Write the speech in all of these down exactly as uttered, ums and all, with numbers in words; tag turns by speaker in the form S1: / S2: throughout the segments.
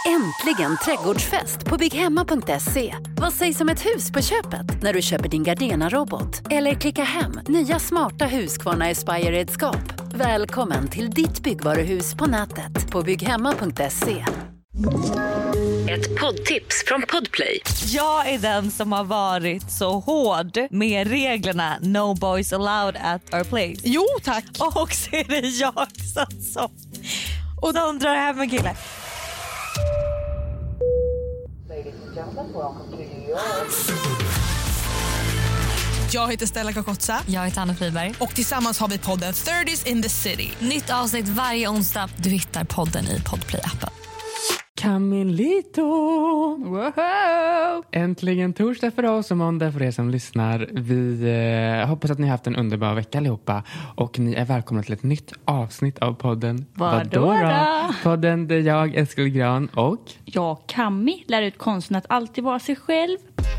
S1: Äntligen trädgårdsfest på bygghemma punkt se. Vad sägs om ett hus på köpet när du köper din Gardena-robot? Eller klicka hem nya smarta Husqvarna Aspire-redskap. Välkommen till ditt byggvaruhus på nätet på bygghemma punkt se. Ett poddtips från Podplay.
S2: Jag är den som har varit så hård med reglerna No boys allowed at our place.
S3: Jo, tack.
S2: Och så är det jag som, som, och de drar hem en kille.
S3: Jag heter Stella Kakotsa.
S4: Jag heter Anna Friberg.
S3: Och tillsammans har vi podden thirties in the city.
S4: Nytt avsnitt varje onsdag. Du hittar podden i Podplay-appen.
S5: Camillito!
S3: Wow.
S5: Äntligen torsdag för oss och måndag för er som lyssnar. Vi eh, hoppas att ni har haft en underbar vecka allihopa. Och ni är välkomna till ett nytt avsnitt av podden
S6: Vadå då?
S5: Podden där jag, Eskil Gran och...
S6: Jag, Cammi, lär ut konsten att alltid vara sig själv.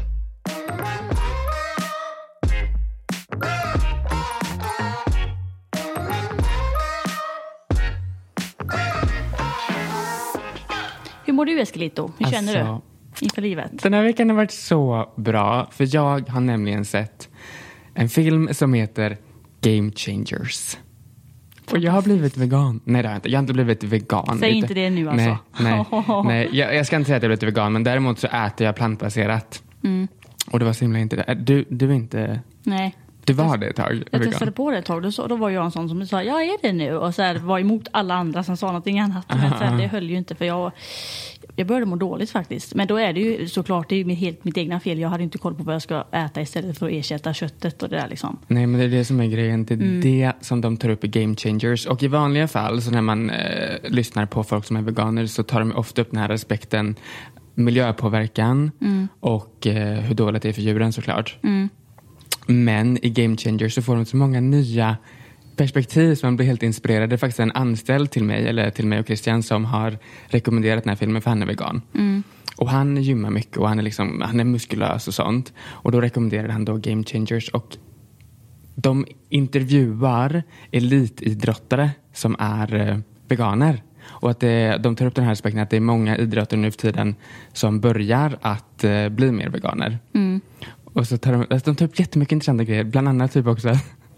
S6: Hur mår du, Eskelito? Hur känner
S5: alltså,
S6: du inför livet?
S5: Den här veckan har varit så bra. För jag har nämligen sett en film som heter Game Changers. Och jag har blivit vegan. Nej, det har jag inte. Jag har inte blivit vegan.
S6: Säg inte det nu alltså.
S5: Nej, nej, nej. Jag, jag ska inte säga att jag har blivit vegan. Men däremot så äter jag plantbaserat. Mm. Och det var så himla inte det. Du, du är inte...
S6: Nej.
S5: Du var det ett tag.
S6: Jag testade på det ett tag. Då, så, då var jag en sån som sa, jag är det nu. Och så här, var emot alla andra som sa någonting annat. Men så här, det höll ju inte för jag... Jag började må dåligt faktiskt. Men då är det ju såklart, det är ju helt mitt egna fel. Jag hade inte koll på vad jag ska äta istället för att ersätta köttet och det där liksom.
S5: Nej, men det är det som är grejen. Det är mm. det som de tar upp i Game Changers. Och i vanliga fall, så när man eh, lyssnar på folk som är veganer, så tar de ofta upp den här aspekten miljöpåverkan mm. och eh, hur dåligt det är för djuren såklart. Mm. Men i Game Changers så får de så många nya perspektiv som man blir helt inspirerad. Det är faktiskt en anställd till mig, eller till mig och Christian, som har rekommenderat den här filmen för han är vegan. Mm. Och han gymmar mycket och han är, liksom, han är muskulös och sånt. Och då rekommenderar han då Game Changers. Och de intervjuar elitidrottare som är eh, veganer. Och att det, de tar upp den här aspekten att det är många idrottare nu för tiden som börjar att eh, bli mer veganer. Mm. Och så tar de, alltså de tar upp jättemycket intressanta grejer. Bland annat typ också...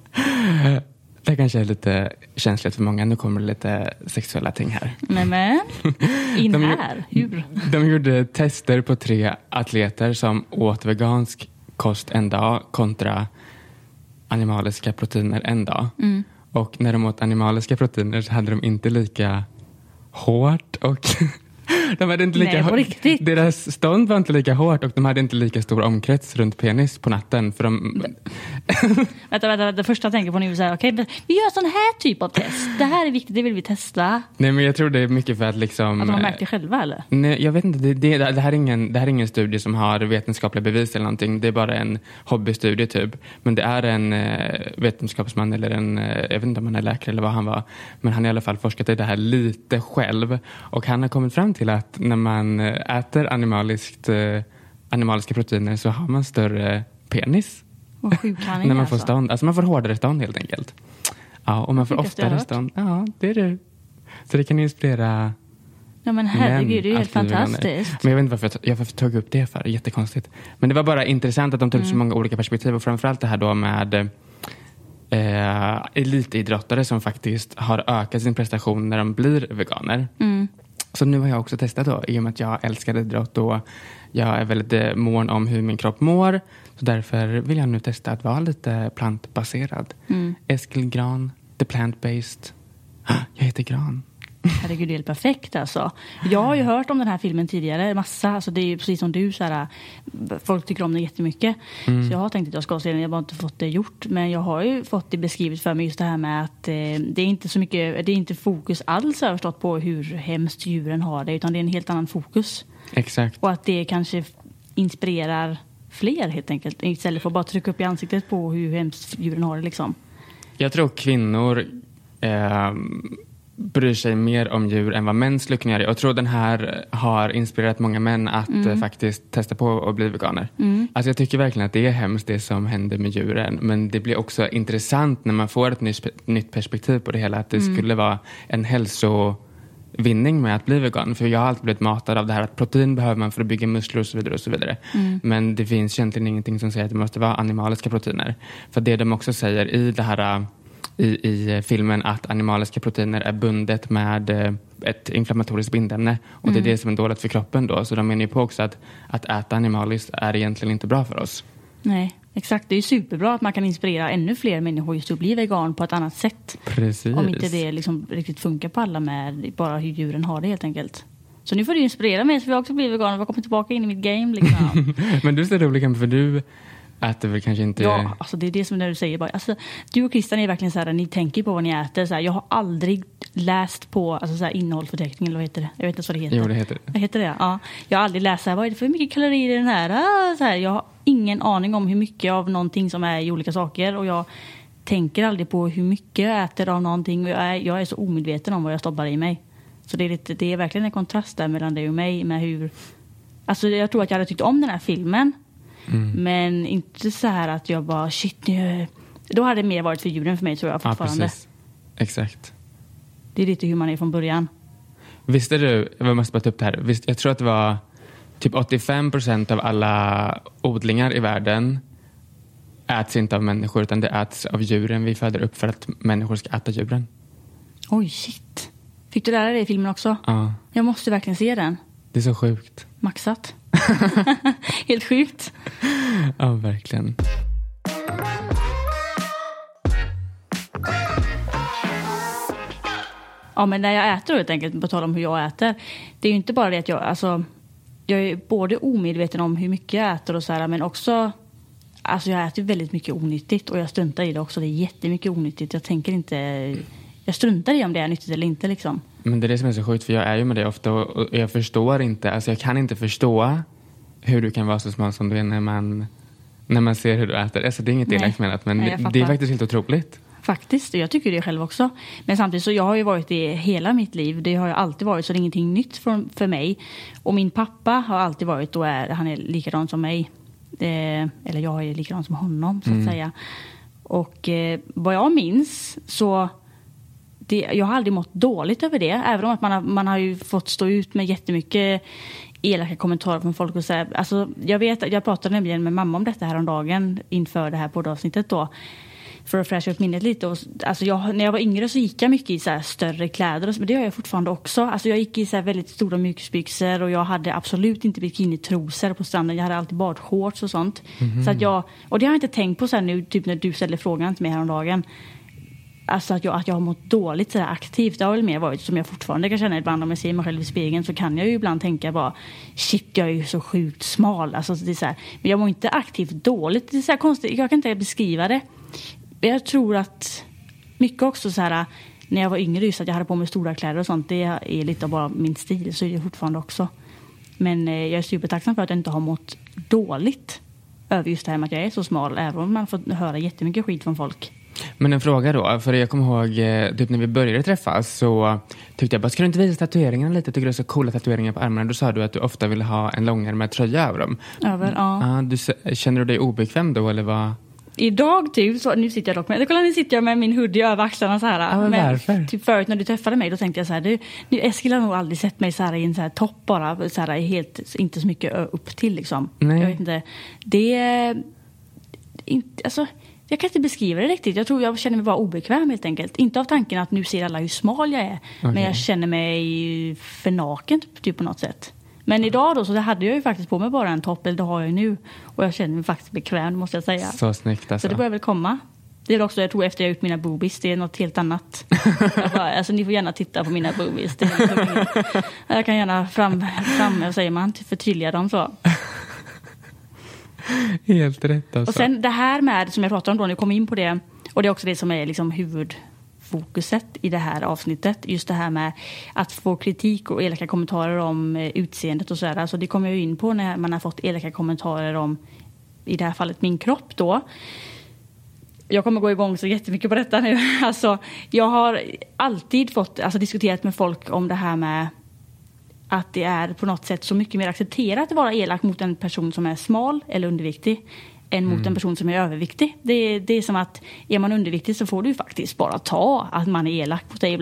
S5: Det kanske är lite känsligt för många. Nu kommer det lite sexuella ting här.
S6: Nej men, in
S5: de,
S6: här. Hur?
S5: De gjorde tester på tre atleter som åt vegansk kost en dag kontra animaliska proteiner en dag. Mm. Och när de åt animaliska proteiner så hade de inte lika hårt och... De hade inte lika
S6: Nej,
S5: hår- deras stånd var inte lika hårt och de hade inte lika stor omkrets runt penis på natten för de...
S6: vänta, vänta, det första jag tänker på nu är så här, okej, okay, vi gör sån här typ av test. Det här är viktigt, det vill vi testa.
S5: Nej, men jag tror det är mycket för att liksom...
S6: Att de har märkt det själva, eller?
S5: Nej, jag vet inte. Det, det, det, här är ingen, det här är ingen studie som har vetenskapliga bevis eller någonting. Det är bara en hobbystudie typ. Men det är en eh, vetenskapsman eller en... Eh, jag vet inte om han är läkare eller vad han var. Men han har i alla fall forskat i det här lite själv. Och han har kommit fram till att när man äter animaliskt, eh, animaliska proteiner så har man större penis.
S6: Vad sjuk han är
S5: när man
S6: alltså.
S5: får stånd. Alltså man får hårdare stånd helt enkelt. Ja, och man får oftare stånd. Ja, det är det. Så det kan inspirera...
S6: Ja, men herregud, det är ju helt fantastiskt.
S5: Men jag vet inte varför jag, jag tog upp det för. Det är jättekonstigt. Men det var bara intressant att de tog upp mm. så många olika perspektiv. Och framförallt det här då med eh, elitidrottare som faktiskt har ökat sin prestation när de blir veganer. Mm. Så nu har jag också testat då, i och med att jag älskar idrott och jag är väldigt mån om hur min kropp mår. Så därför vill jag nu testa att vara lite plantbaserad. Mm. Eskil Gran, the plant-based. Jag heter Gran.
S6: Herregud, det är helt perfekt alltså. Jag har ju hört om den här filmen tidigare, massa. Alltså det är ju precis som du, så här, folk tycker om den jättemycket. Mm. Så jag har tänkt att jag ska se den, jag har bara inte fått det gjort. Men jag har ju fått det beskrivet för mig, just det här med att eh, det är inte så mycket, det är inte fokus alls överstått på hur hemskt djuren har det, utan det är en helt annan fokus.
S5: Exakt.
S6: Och att det kanske inspirerar fler helt enkelt, istället för att bara trycka upp i ansiktet på hur hemskt djuren har det liksom.
S5: Jag tror kvinnor eh, bryr sig mer om djur än vad män skulle kunna göra. Jag tror den här har inspirerat många män att mm. eh, faktiskt testa på att bli veganer. Mm. Alltså jag tycker verkligen att det är hemskt det som händer med djuren. Men det blir också intressant när man får ett nytt, nytt perspektiv på det hela. Att det mm. skulle vara en hälso... vinning med att bli vegan. För jag har alltid blivit matad av det här att protein behöver man för att bygga muskler och så vidare och så vidare. Mm. Men det finns egentligen ingenting som säger att det måste vara animaliska proteiner. För det de också säger i det här i, i filmen att animaliska proteiner är bundet med ett inflammatoriskt bindämne. Och det är mm. det som är dåligt för kroppen då. Så de menar ju på också att, att äta animaliskt är egentligen inte bra för oss.
S6: Nej, exakt. Det är ju superbra att man kan inspirera ännu fler människor just att bli vegan på ett annat sätt.
S5: Precis.
S6: Om inte det liksom riktigt funkar på alla med bara hur djuren har det helt enkelt. Så nu får du inspirera mig så vi också blir veganer. Jag kommer tillbaka in i mitt game liksom.
S5: Men du ser roligt för du äter väl kanske inte...
S6: Ja, alltså det är det som när du säger bara. Alltså, du och Christian är verkligen så här, ni tänker på vad ni äter. Så här, jag har aldrig läst på alltså, så här, innehållsförteckning eller vad heter det? Jag vet inte vad det heter.
S5: Jo, det heter det.
S6: Vad heter det? Ja. Jag har aldrig läst så här, vad är det för mycket kalorier i den här? Ah, så här? Jag har ingen aning om hur mycket av någonting som är i olika saker. Och jag tänker aldrig på hur mycket jag äter av någonting. Och jag är, jag är så omedveten om vad jag stoppar i mig. Så det är, lite, det är verkligen en kontrast där mellan dig och mig. Med hur, alltså, jag tror att jag hade tyckt om den här filmen. Mm. Men inte så här att jag bara shit nu. Då hade det mer varit för djuren för mig tror jag fortfarande.
S5: Ja, precis. Exakt.
S6: Det är lite hur man är från början.
S5: Visste du, jag måste bara ta upp det här. Visst, jag tror att det var typ åttiofem procent av alla odlingar i världen äts inte av människor utan det äts av djuren vi föder upp för att människor ska äta djuren.
S6: Oj shit. Fick du lära dig i filmen också?
S5: Ja.
S6: Jag måste verkligen se den.
S5: Det är så sjukt.
S6: Maxat. Helt sjukt.
S5: Ja, verkligen.
S6: Ja, men när jag äter helt enkelt, på tal om hur jag äter. Det är ju inte bara det att jag, alltså, jag är både omedveten om hur mycket jag äter och så här, men också, alltså jag äter väldigt mycket onyttigt och jag struntar i det också. Det är jättemycket onyttigt. Jag tänker inte, jag struntar i om det är nyttigt eller inte liksom. Men
S5: det är det som är så sjukt för jag är ju med det ofta och jag förstår inte, alltså jag kan inte förstå hur du kan vara så smal som du är när man, när man ser hur du äter. Alltså det är inget elakt menat men Nej, det är faktiskt helt otroligt.
S6: Faktiskt, jag tycker det själv också. Men samtidigt så jag har ju varit det hela mitt liv. Det har ju alltid varit så det är ingenting nytt för, för mig. Och min pappa har alltid varit och är, han är likadan som mig. Eh, eller jag är likadan som honom så att mm. säga. Och eh, vad jag minns så det, jag har aldrig mått dåligt över det. Även om att man har, man har ju fått stå ut med jättemycket elaka kommentarer från folk. Och så här. Alltså, jag, vet, jag pratade nämligen med mamma om detta här om dagen inför det här poddavsnittet då. För att fräscha upp minnet lite. Och, alltså jag, när jag var yngre så gick jag mycket i så här större kläder. Och så, men det gör jag fortfarande också. Alltså jag gick i så här väldigt stora mjukisbyxor. Och jag hade absolut inte bikinitrosor på stranden. Jag hade alltid badshorts och sånt. Mm-hmm. Så att jag, och det har jag inte tänkt på så här nu. Typ när du ställde frågan till mig häromdagen. Alltså att jag, att jag har mått dåligt så här aktivt. Det har väl mer varit som jag fortfarande kan känna ibland. Om jag ser mig själv i spegeln så kan jag ju ibland tänka bara shit, jag är ju så sjukt smal. Alltså det är så här, men jag mår inte aktivt dåligt. Det är så här konstigt. Jag kan inte beskriva det. Jag tror att mycket också så här när jag var yngre just att jag hade på mig stora kläder och sånt. Det är lite av bara min stil, så är det fortfarande också. Men jag är supertacksam för att jag inte har mått dåligt över just det här med att jag är så smal. Även om man får höra jättemycket skit från folk.
S5: Men en fråga då, för jag kommer ihåg typ när vi började träffas så tyckte jag bara, ska du inte visa tatueringarna lite? Tycker du är så coola tatueringar på armarna? Då sa du att du ofta vill ha en långärmad tröja över dem.
S6: Över, ja.
S5: Ah, du, känner du dig obekväm då eller vad?
S6: Idag typ, så, nu sitter jag dock med, kolla nu sitter jag med min hoodie över axlarna så här.
S5: Ja, men
S6: men,
S5: varför?
S6: Typ förut när du träffade mig då tänkte jag så här, du, nu, Eskil har nog aldrig sett mig så här i en så här topp bara, så här helt, inte så mycket upp till liksom.
S5: Nej.
S6: Jag vet inte, det är inte, alltså jag kan inte beskriva det riktigt. Jag tror jag känner mig bara obekväm helt enkelt. Inte av tanken att nu ser alla hur smal jag är. Okay. Men jag känner mig för naken typ på något sätt. Men idag då så hade jag ju faktiskt på mig bara en topp. Eller det har jag ju nu. Och jag känner mig faktiskt bekväm måste jag säga.
S5: Så snyggt alltså.
S6: Så det börjar väl komma. Det är också, jag tror efter jag har ut mina boobies. Det är något helt annat. jag bara, alltså ni får gärna titta på mina boobies. Det är jag kan gärna fram, fram vad säger man, förtydliga dem så.
S5: Helt rätt alltså.
S6: Och sen det här med, som jag pratade om då, när jag kom in på det. Och det är också det som är liksom huvudfokuset i det här avsnittet. Just det här med att få kritik och elaka kommentarer om utseendet och sådär. Alltså det kommer jag in på när man har fått elaka kommentarer om, i det här fallet, min kropp då. Jag kommer gå igång så jättemycket på detta nu. Alltså, jag har alltid fått alltså, diskuterat med folk om det här med att det är på något sätt så mycket mer accepterat att vara elak mot en person som är smal eller underviktig än mot mm. en person som är överviktig. Det är, det är som att är man underviktig så får du faktiskt bara ta att man är elak på dig ibland.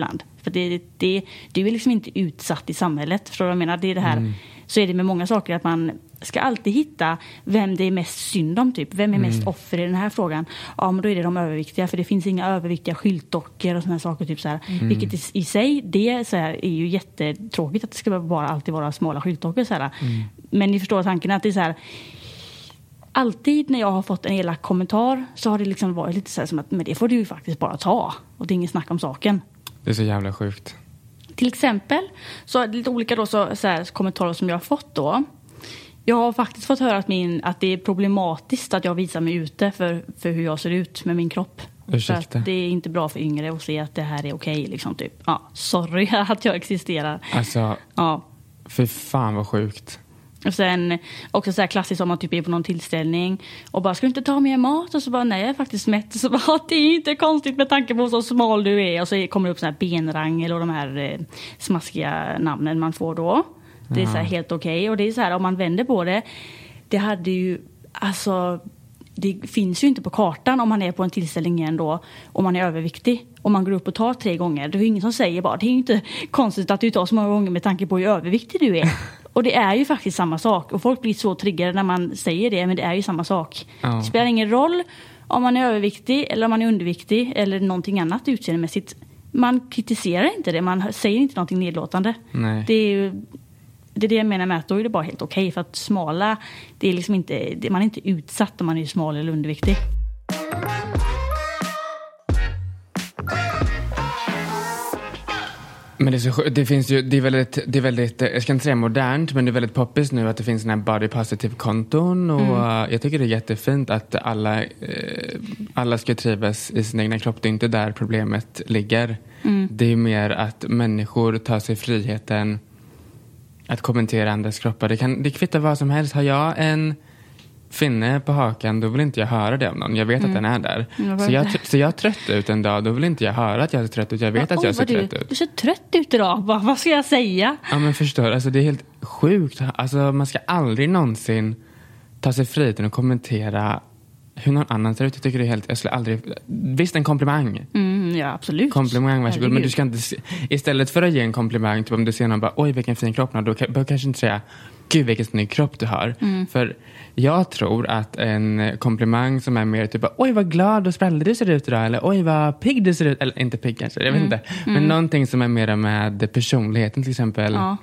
S6: För det, det, du är liksom inte utsatt i samhället. För jag menar, det är det här, mm. så är det med många saker att man ska alltid hitta vem det är mest synd om. Typ. Vem är mest mm. offer i den här frågan? Ja, men då är det de överviktiga. För det finns inga överviktiga skyltdockor och såna här saker. Typ så här. Mm. Vilket i, i sig, det så här, är ju jättetråkigt att det ska bara alltid vara smala skyltdockor. Så här. Mm. Men ni förstår tanken att det är så här... Alltid när jag har fått en elak kommentar så har det liksom varit lite så här som att men det får du ju faktiskt bara ta. Och det är ingen snack om saken.
S5: Det är så jävla sjukt.
S6: Till exempel så är det lite olika då, så, så här, kommentarer som jag har fått då. Jag har faktiskt fått höra att, min, att det är problematiskt att jag visar mig ute för, för hur jag ser ut med min kropp.
S5: Ursäkta.
S6: Det är inte bra för yngre att se att det här är okej. Liksom, typ. Ja, sorry att jag existerar.
S5: Alltså,
S6: ja.
S5: För fan vad sjukt.
S6: Och sen också så här klassiskt om man typ är på någon tillställning och bara, ska du inte ta mer mat? Och så bara, nej jag är faktiskt mätt. Och så bara, det är inte konstigt med tanke på så smal du är. Och så kommer det upp så här benrangel och de här eh, smaskiga namnen man får då. Det är så här helt okej. Okay. Och det är så här, om man vänder på det, det hade ju, alltså, det finns ju inte på kartan om man är på en tillställning igen då, om man är överviktig. Om man går upp och tar tre gånger. Det är ju ingen som säger bara, det är ju inte konstigt att du tar så många gånger med tanke på hur överviktig du är. Och det är ju faktiskt samma sak. Och folk blir så triggade när man säger det, men det är ju samma sak. Oh. Det spelar ingen roll om man är överviktig eller om man är underviktig eller någonting annat utseendemässigt. Man kritiserar inte det, man säger inte någonting nedlåtande.
S5: Nej.
S6: Det är ju... Det är det jag menar med att då är det bara helt okej. För att smala, det är liksom inte, det, man är inte utsatt om man är smal eller underviktig.
S5: Men det, är så, det finns ju, det är väldigt, det är väldigt, jag ska inte säga modernt, men det är väldigt poppis nu att det finns såna här body positive konton och mm. jag tycker det är jättefint att alla, eh, alla ska trivas i sin egna kropp. Det är inte där problemet ligger. Mm. Det är mer att människor tar sig friheten att kommentera andras kroppar. Det kan det kvittar vad som helst. Har jag en finne på hakan, då vill inte jag höra det om någon. Jag vet mm. att den är där. Mm, så, jag, så jag är trött ut en dag, då vill inte jag höra att jag är trött ut. Jag vet ja, att jag ser trött
S6: du,
S5: ut.
S6: Du ser trött ut idag. Vad, vad ska jag säga?
S5: Ja, men förstår. Alltså, det är helt sjukt. Alltså, man ska aldrig någonsin ta sig friheten och kommentera hur någon annan ser ut. Jag tycker det är helt... Jag skulle aldrig... Visst, en komplimang.
S6: Mm, ja, absolut.
S5: Komplimang, varsågod. Men du ska inte... Istället för att ge en komplimang, typ om du ser någon bara, oj, vilken fin kropp. Då behöver du kanske inte säga, gud, vilken snygg kropp du har. Mm. För jag tror att en komplimang som är mer typ, oj, vad glad och sprallig du ser ut idag. Eller, oj, vad pigg du ser ut. Eller, inte pigg kanske, jag vet
S6: mm.
S5: inte. Men mm. någonting som är mer med personligheten, till exempel...
S6: Ja.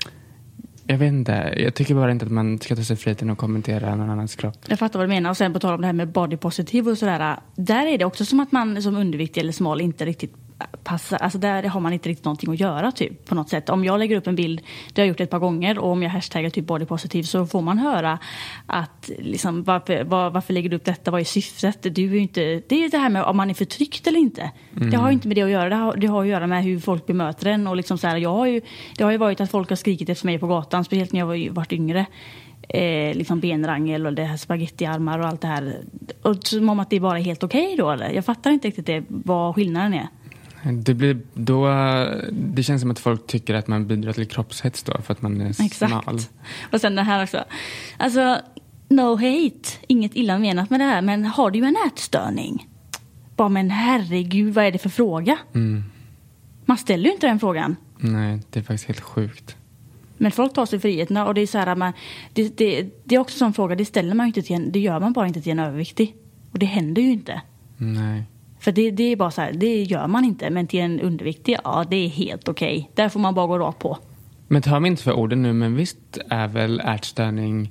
S5: Jag vet inte. Jag tycker bara inte att man ska ta sig friheten och kommentera någon annans kropp.
S6: Jag fattar vad du menar. Och sen på tal om det här med body positive och sådär. Där är det också som att man som underviktig eller smal inte riktigt passar. Alltså där har man inte riktigt någonting att göra typ på något sätt. Om jag lägger upp en bild, det har jag gjort ett par gånger. Och om jag hashtaggar typ body positive så får man höra att liksom, varför, var, varför lägger du upp detta? Vad är syftet? Du är ju inte, det är ju det här med om man är förtryckt eller inte. Mm. Det har ju inte med det att göra. Det har, det har att göra med hur folk bemöter en. Och liksom så här, jag har ju, det har ju varit att folk har skrikit efter mig på gatan. Speciellt när jag var, varit yngre. Eh, liksom benrangel och det här spagettiarmar och allt det här. Och som om att det bara är helt okej okay då. Eller? Jag fattar inte riktigt det, vad skillnaden är.
S5: Det blir då, det känns som att folk tycker att man bidrar till kroppshets då för att man är smal.
S6: Exakt. Och sen det här också. Alltså, no hate. Inget illa menat med det här. Men har du en ätstörning? Bara, men herregud, vad är det för fråga?
S5: Mm.
S6: Man ställer ju inte den frågan.
S5: Nej, det är faktiskt helt sjukt.
S6: Men folk tar sig friheten och det är så här, man, det, det, det är också en sån fråga, det ställer man ju inte till en, det gör man bara inte till en överviktig. Och det händer ju inte.
S5: Nej.
S6: För det, det är bara så här, det gör man inte. Men till en underviktig, ja, det är helt okej. Okay. Där får man bara gå rakt på.
S5: Men tar vi inte för orden nu, men visst är väl ätstörning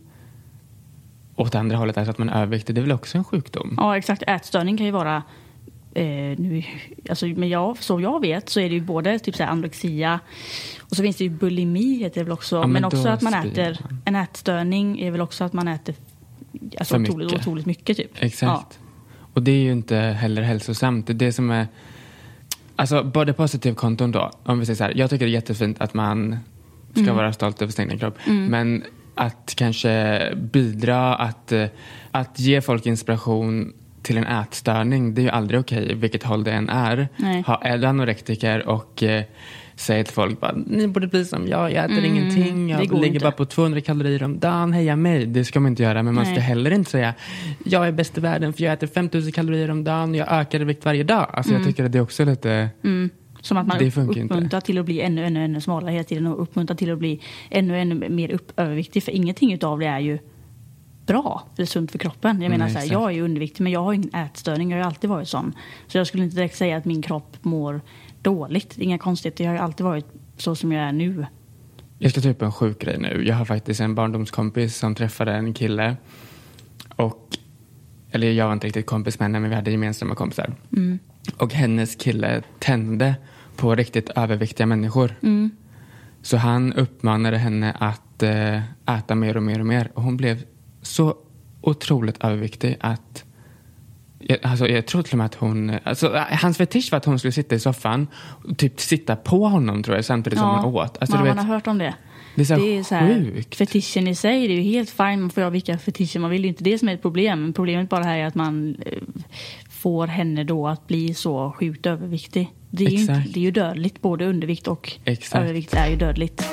S5: åt andra hållet, alltså att man är överviktig, det är väl också en sjukdom?
S6: Ja, exakt. Ätstörning kan ju vara, eh, nu, alltså, men jag, så jag vet så är det ju både typ så här anorexia och så finns det ju bulimi, heter det väl också. Ja, men men också att man äter, man. En ätstörning är väl också att man äter alltså, otroligt, otroligt mycket typ.
S5: Exakt.
S6: Ja.
S5: Och det är ju inte heller hälsosamt. Det är det som är... Alltså, body positive konton då. Om vi säger så här. Jag tycker det är jättefint att man ska mm. vara stolt över sin egen kropp. Mm. Men att kanske bidra, att, att ge folk inspiration till en ätstörning, det är ju aldrig okej, vilket håll det än är.
S6: Nej.
S5: Ha, är du anorektiker och eh, säger till folk bara, ni borde bli som jag, jag äter mm. ingenting, jag ligger inte. bara på tvåhundra kalorier om dagen, heja mig. Det ska man inte göra, men man Nej. ska heller inte säga, jag är bäst i världen för jag äter femtusen kalorier om dagen och jag ökar i vikt varje dag. Alltså mm. jag tycker att det är också lite...
S6: Mm. Som att man
S5: det
S6: upp, uppmuntrar inte. till att bli ännu, ännu, ännu smalare hela tiden och uppmuntrar till att bli ännu, ännu mer upp, överviktig. För ingenting utav det är ju bra eller sunt för kroppen. Jag menar,
S5: Nej,
S6: så här, jag är ju underviktig, men jag har ingen ätstörning. Jag har ju alltid varit sån. Så jag skulle inte direkt säga att min kropp mår dåligt. Det är inga konstigheter. Jag har ju alltid varit så som jag är nu.
S5: Jag ska ta upp en sjuk grej nu. Jag har faktiskt en barndomskompis som träffade en kille. Och, eller jag var inte riktigt kompis med henne, men vi hade gemensamma kompisar. Mm. Och hennes kille tände på riktigt överviktiga människor. Mm. Så han uppmanade henne att äh, äta mer och mer och mer. Och hon blev så otroligt överviktig att jag, alltså, jag tror till och med att hon alltså, hans fetisch var att hon skulle sitta i soffan och typ sitta på honom, tror jag, samtidigt som
S6: ja,
S5: hon åt. Alltså,
S6: man
S5: du vet,
S6: har hört om det.
S5: Det är så,
S6: det är så här,
S5: sjukt.
S6: Fetischen i sig, det är ju helt fine. Man får ha vilka fetischer man vill. Det är inte det som är ett problem. Men problemet bara här är att man eh, får henne då att bli så sjukt överviktig. Det är, ju, inte, det är ju dödligt. Både undervikt och Exakt. övervikt är ju dödligt.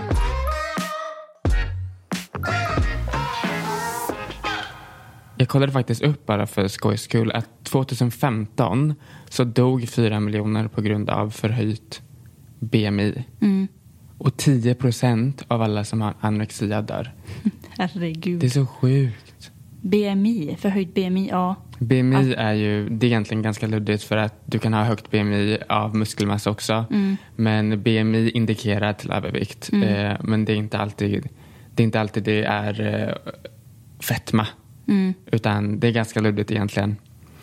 S5: Jag kollade faktiskt upp bara för skojs skull att tjugohundrafemton så dog fyra miljoner på grund av förhöjt B M I. Mm. Och tio procent av alla som har anorexia dör.
S6: Herregud.
S5: Det är så sjukt.
S6: B M I, förhöjt B M I, ja.
S5: B M I är ju, det är egentligen ganska luddigt för att du kan ha högt B M I av muskelmassa också. Mm. Men B M I indikerar till övervikt. Mm. Eh, men det är inte alltid det är inte alltid det är eh, fetma. Mm. Utan det är ganska luddigt egentligen.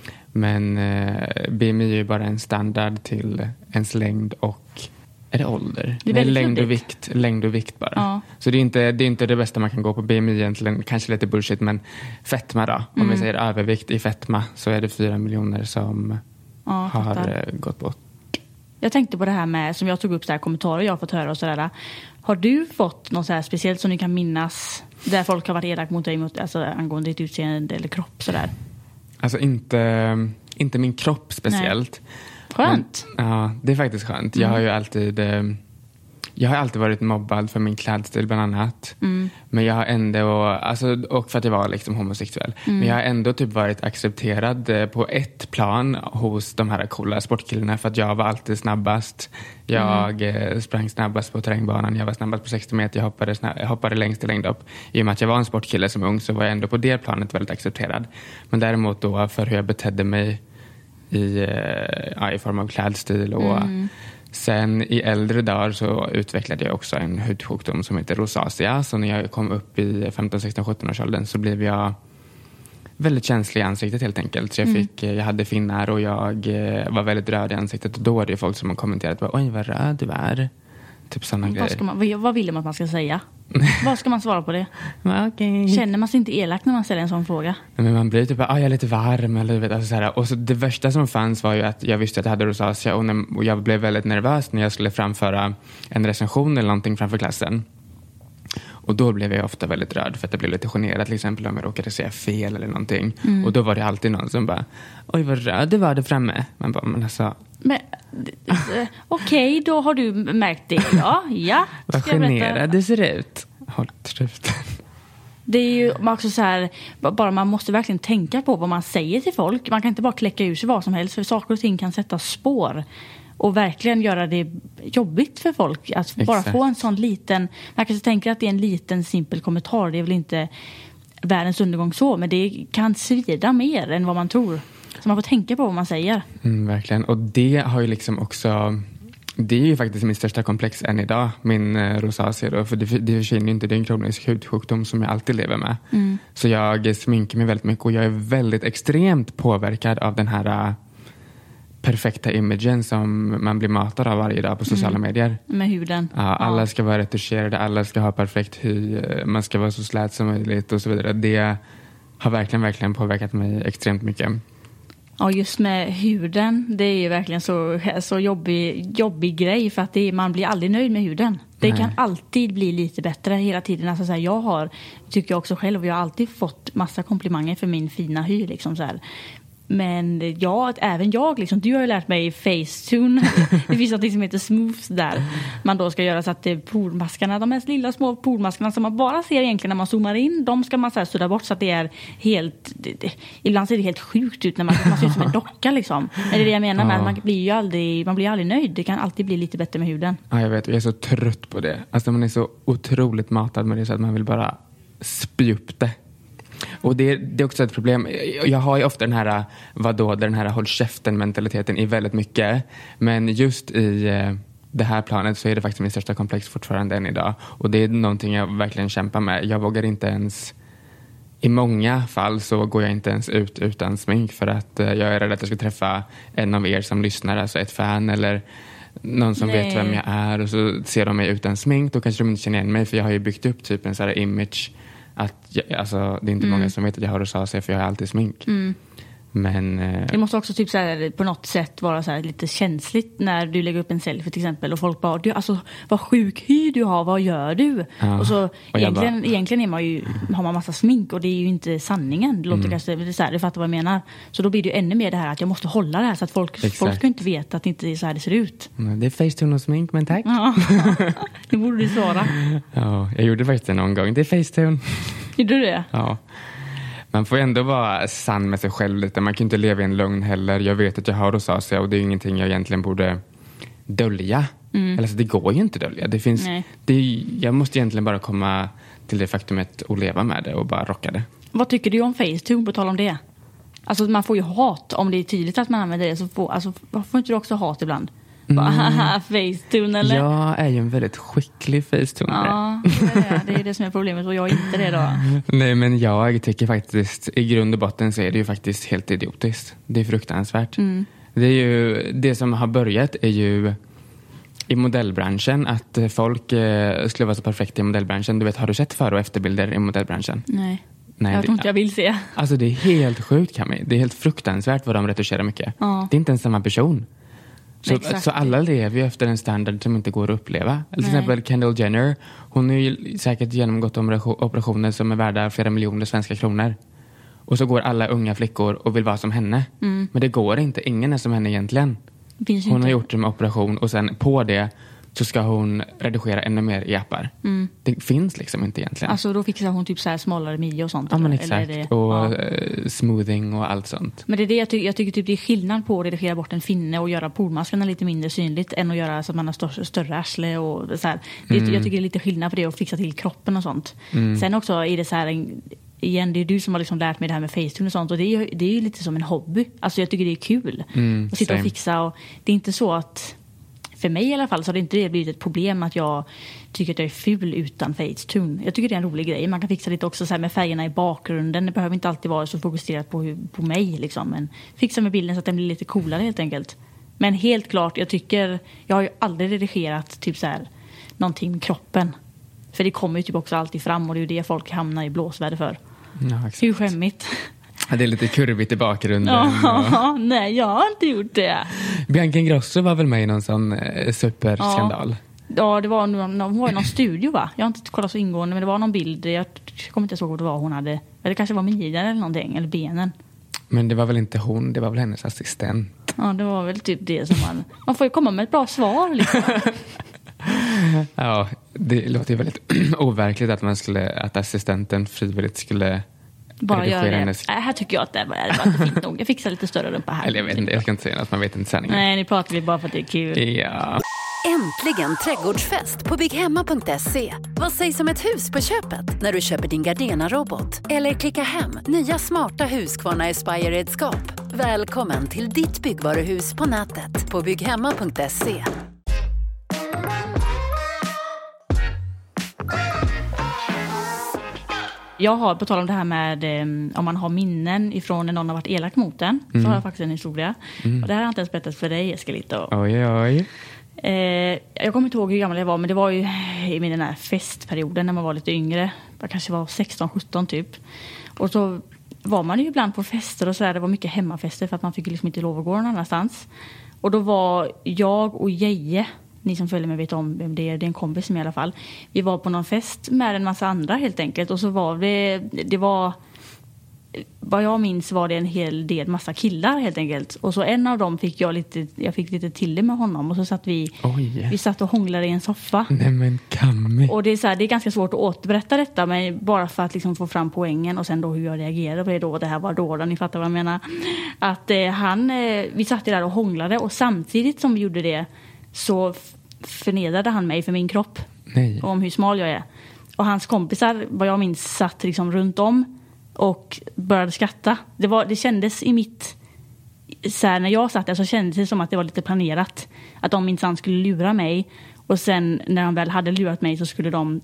S5: Men eh, B M I är ju bara en standard till ens längd och är det ålder?
S6: Det är
S5: Nej, längd och vikt, längd och vikt bara.
S6: Ja.
S5: Så det är inte det är inte det bästa man kan gå på. B M I egentligen, kanske lite bullshit, men fetma då. Om mm. vi säger övervikt i fetma så är det fyra miljoner som ja, har fattar. gått bort.
S6: Jag tänkte på det här med, som jag tog upp så här, kommentarer jag har fått höra och sådär. Har du fått något så här speciellt som ni kan minnas där folk har varit elak mot dig mot, alltså, angående ditt utseende eller kropp sådär?
S5: Alltså inte, inte min kropp speciellt.
S6: Nej. Skönt.
S5: Men, ja, det är faktiskt skönt. Mm. Jag har ju alltid jag har alltid varit mobbad för min klädstil bland annat. Mm. Men jag har ändå, alltså, och för att jag var liksom homosexuell. Mm. Men jag har ändå typ varit accepterad på ett plan hos de här coola sportkillarna för att jag var alltid snabbast. Jag mm. sprang snabbast på terrängbanan, jag var snabbast på sextio meter, jag hoppade, snabb, jag hoppade längst i längdhopp. I och med att jag var en sportkille som ung så var jag ändå på det planet väldigt accepterad. Men däremot då för hur jag betedde mig i, ja, i form av klädstil och mm. sen i äldre dagar så utvecklade jag också en hudsjukdom som heter rosacea. Så när jag kom upp i femton, sexton, sjutton års åldern så blev jag väldigt känslig i ansiktet helt enkelt. Så jag, fick, mm. jag hade finnar och jag var väldigt röd i ansiktet. Och då var det folk som har kommenterat bara, oj vad röd du är. Typ sådana
S6: vad
S5: grejer.
S6: Ska man, vad vill man att man ska säga? Vad ska man svara på det?
S5: Okay.
S6: Känner man sig inte elak när man ställer en sån fråga?
S5: Men man blir typ, ah, jag är lite varm. Eller, vet, alltså, så här. Och så det värsta som fanns var ju att jag visste att jag hade rosacea. Och, när, och jag blev väldigt nervös när jag skulle framföra en recension eller någonting framför klassen. Och då blev jag ofta väldigt röd för att jag blev lite generad till exempel om jag råkade säga fel eller någonting. Mm. Och då var det alltid någon som bara, oj vad röd du var där framme. Man bara, men alltså...
S6: Men, okej, okay, då har du märkt det. Ja, ja.
S5: Vad generad du ser ut. Håll truten.
S6: Det är ju man också så här, bara man måste verkligen tänka på vad man säger till folk. Man kan inte bara kläcka ur sig vad som helst, för saker och ting kan sätta spår. Och verkligen göra det jobbigt för folk. Att Exakt. bara få en sån liten... Man kanske tänker att det är en liten simpel kommentar. Det är väl inte världens undergång så. Men det kan svida mer än vad man tror. Så man får tänka på vad man säger.
S5: Mm, verkligen. Och det har ju liksom också... Det är ju faktiskt min största komplex än idag. Min eh, rosacea då. För det, det försvinner inte. Det är en kronisk hudsjukdom som jag alltid lever med. Mm. Så jag sminkar mig väldigt mycket. Och jag är väldigt extremt påverkad av den här... perfekta imagen som man blir matad av varje dag på sociala mm. medier.
S6: Med huden.
S5: Ja, alla ja. ska vara retuscherade, alla ska ha perfekt hy, man ska vara så slät som möjligt och så vidare. Det har verkligen, verkligen påverkat mig extremt mycket.
S6: Ja, just med huden, det är ju verkligen så, så jobbig, jobbig grej för att det är, man blir aldrig nöjd med huden. Det Nej. kan alltid bli lite bättre hela tiden. Alltså så här, jag har, tycker jag också själv, jag har alltid fått massa komplimanger för min fina hy liksom så här. Men ja, även jag, liksom, du har ju lärt mig Facetune. Det finns något som heter Smooths där. Man då ska göra så att det pormaskarna, de här lilla små pormaskarna som man bara ser egentligen när man zoomar in, de ska man så här sudda bort så att det är helt, det, det, ibland ser det helt sjukt ut när man, man ser ut som en docka liksom. Men det är det jag menar med att man blir ju aldrig, man blir aldrig nöjd. Det kan alltid bli lite bättre med huden.
S5: Ja, jag vet, jag är så trött på det. Alltså man är så otroligt matad med det så att man vill bara spy upp det. Och det, det är också ett problem. Jag har ju ofta den här vadå, den här håll käften mentaliteten i väldigt mycket. Men just i det här planet så är det faktiskt min största komplex fortfarande än idag. Och det är någonting jag verkligen kämpar med. Jag vågar inte ens, i många fall så går jag inte ens ut utan smink för att jag är rädd att jag ska träffa en av er som lyssnar, alltså ett fan eller någon som Nej. vet vem jag är, och så ser de mig utan smink, då kanske de inte känner igen mig, för jag har ju byggt upp typ en sån här image att jag, alltså, det är inte mm. många som vet att jag har rosacea för jag har alltid smink. Mm. Men eh...
S6: det måste också typ så här, på något sätt vara så här lite känsligt när du lägger upp en selfie till exempel och folk bara, du, alltså vad sjuk hy du har, vad gör du? Ja. Och så och egentligen, bara... egentligen är man ju, har man massa smink och det är ju inte sanningen. Det låter mm. kanske, det är så här, du fattar vad jag menar. Så då blir det ju ännu mer det här att jag måste hålla det här så att folk, folk ska inte veta att det inte är så här det ser ut.
S5: Det är Facetune och smink, men tack.
S6: Ja, det borde du svara.
S5: Ja, jag gjorde faktiskt det någon gång. Det är Facetune.
S6: Gjorde du det?
S5: Ja. Man får ändå vara sann med sig själv lite. Man kan inte leva i en lögn heller. Jag vet att jag har rosacea och det är ingenting jag egentligen borde dölja. Mm. Eller så det går ju inte att dölja. Det finns, det är, jag måste egentligen bara komma till det faktumet och leva med det och bara rocka det.
S6: Vad tycker du om Facetune på tal om det? Alltså man får ju hat om det är tydligt att man använder det. Så får, alltså, får inte du också hat ibland? Mm. Facetune eller?
S5: Jag är ju en väldigt skicklig Facetune.
S6: Ja, det är det. Det är det som är problemet och jag är inte det då.
S5: Nej, men jag tycker faktiskt i grund och botten så är det ju faktiskt helt idiotiskt. Det är fruktansvärt. Mm. Det är ju, det som har börjat är ju i modellbranschen att folk eh, skulle vara så perfekta i modellbranschen. Du vet, har du sett före- och efterbilder i modellbranschen?
S6: Nej.
S5: Nej,
S6: jag tror inte jag vill se.
S5: Alltså det är helt sjukt, Camille. Det är helt fruktansvärt vad de retuscherar mycket. Ja. Det är inte ens samma person. Så, så alla lever ju efter en standard som inte går att uppleva. Till exempel Kendall Jenner. Hon har ju säkert genomgått operationer som är värda flera miljoner svenska kronor. Och så går alla unga flickor och vill vara som henne. Mm. Men det går inte. Ingen är som henne egentligen. Hon inte. har gjort en operation och sen på det så ska hon redigera ännu mer i appar. Mm. Det finns liksom inte egentligen.
S6: Alltså då fixar hon typ så här smalare midja och sånt.
S5: Ja, men exakt.
S6: Eller det,
S5: och
S6: ja.
S5: uh, smoothing och allt sånt.
S6: Men det är det jag, ty- jag tycker typ det är skillnad på att redigera bort en finne och göra pormaskarna lite mindre synligt än att göra så att man har större, större arsle och så här. Det, mm. Jag tycker det är lite skillnad på det och fixa till kroppen och sånt. Mm. Sen också är det så här en, igen, det är du som har liksom lärt mig det här med Facetune och sånt och det är, det är ju lite som en hobby. Alltså jag tycker det är kul mm, att sitta same. och fixa och det är inte så att för mig i alla fall så har det inte blivit ett problem att jag tycker att jag är ful utan Facetune. Jag tycker det är en rolig grej. Man kan fixa lite också så här med färgerna i bakgrunden. Det behöver inte alltid vara så fokuserat på, på mig liksom. Men fixa med bilden så att den blir lite coolare helt enkelt. Men helt klart, jag tycker jag har ju aldrig redigerat typ så här någonting med kroppen. För det kommer ju typ också alltid fram och det är ju det folk hamnar i blåsväder för. Ja, exakt. Hur skämmigt.
S5: Ja, det är lite kurvigt i bakgrunden.
S6: Ja, och... nej, jag har inte gjort det.
S5: Bianca Ingrosso var väl med i någon sån eh, superskandal?
S6: Ja. ja, det var någon, hon var i någon studio va? Jag har inte kollat så ingående men det var någon bild. Jag kommer inte ihåg vad det var hon hade. Eller det kanske var midjan eller någonting, eller benen.
S5: Men det var väl inte hon, det var väl hennes assistent.
S6: Ja, det var väl typ det som man... Man får ju komma med ett bra svar liksom.
S5: Ja, det låter ju väldigt overkligt att man skulle, att assistenten frivilligt skulle
S6: bara göra det. Hennes... Äh, här tycker jag att det var inte fint nog. Jag fixar lite större rumpa här.
S5: Eller jag vet inte, jag ska inte säga att man vet inte sanningen.
S6: Nej, ni pratar vi bara för att det är kul.
S5: Ja.
S1: Äntligen trädgårdsfest på bygghamma punkt se. Vad sägs om ett hus på köpet när du köper din Gardena-robot? Eller klicka hem nya smarta Husqvarna Aspire-redskap. Välkommen till ditt byggvaruhus på nätet på bygghamma punkt se.
S6: Jag har, på tal om det här med um, om man har minnen ifrån när någon har varit elak mot en, mm. så har jag faktiskt en historia. Mm. Och det här har jag inte ens berättat för dig, Eskelito.
S5: Oj, oj.
S6: Eh, jag kommer inte ihåg hur gammal jag var, men det var ju i min den här festperioden när man var lite yngre. Jag kanske var sexton sjutton typ. Och så var man ju ibland på fester och sådär. Det var mycket hemmafester för att man fick liksom inte lov att gå någon annanstans. Och då var jag och Jeje, ni som följer mig vet om vem det är, det är en kompis med i alla fall. Vi var på någon fest med en massa andra helt enkelt. Och så var det, det var vad jag minns var det en hel del massa killar helt enkelt. Och så en av dem fick jag lite, jag fick lite till det med honom. Och så satt vi,
S5: Oj.
S6: vi satt och hånglade i en soffa.
S5: Nej men Cammy.
S6: Och det är, så här, det är ganska svårt att återberätta detta, men bara för att liksom få fram poängen och sen då hur jag reagerade på det då. Det här var då, då ni fattar vad jag menar. Att eh, han, eh, vi satt där och hånglade och samtidigt som vi gjorde det så f- förnedrade han mig för min kropp.
S5: Nej.
S6: Om hur smal jag är. Och hans kompisar, vad jag minns, satt liksom runt om och började skratta. Det, var, det kändes i mitt... Så här, när jag satt där så kändes det som att det var lite planerat. Att de minsann skulle lura mig. Och sen när de väl hade lurat mig så skulle de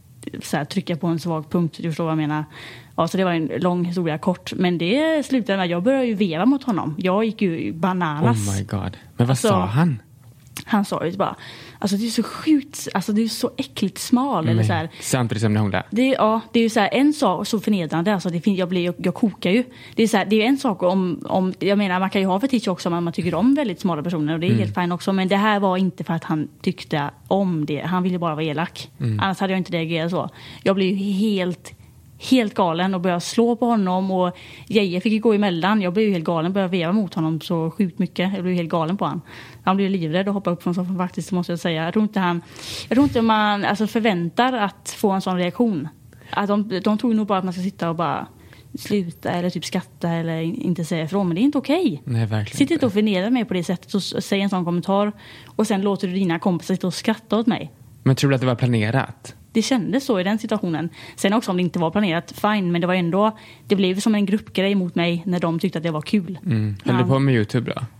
S6: så här, trycka på en svag punkt. Du förstår vad jag menar. Ja, så det var en lång historia kort. Men det slutade med att jag började ju veva mot honom. Jag gick ju bananas.
S5: Oh my god. Men vad
S6: Alltså,
S5: sa han?
S6: Han sa ju bara, alltså det är så sjukt, alltså det är så äckligt smal. Eller så här.
S5: Samtidigt som ni hånglade?
S6: Det, ja, det är ju så här, en sak så förnedrande, alltså det fin- jag, blir, jag, jag kokar ju. Det är, så här, det är en sak om, om, jag menar man kan ju ha fetisch också om man tycker om väldigt smala personer och det är mm. helt fint också. Men det här var inte för att han tyckte om det, han ville bara vara elak. Mm. Annars hade jag inte reagerat så. Jag blev ju helt... helt galen och började slå på honom och Jeje fick ju gå emellan. Jag blev ju helt galen, började veva mot honom så sjukt mycket. Jag blev helt galen på han. Han blev livrädd och hoppade upp från soffan faktiskt, måste jag säga. Jag tror inte han, jag tror inte man alltså, förväntar att få en sån reaktion. Att de, de tror nog bara att man ska sitta och bara sluta eller typ skatta eller inte säga ifrån. Men det är inte okej.
S5: Nej, verkligen
S6: Sitt inte och förnedra mig på det sättet och säg en sån kommentar och sen låter du dina kompisar sitta och skratta åt mig.
S5: Men tror du att det var planerat?
S6: Det kändes så i den situationen. Sen också om det inte var planerat, fine. Men det var ändå, det blev som en gruppgrej mot mig när de tyckte att det var kul.
S5: Mm. Höll du på med YouTube då?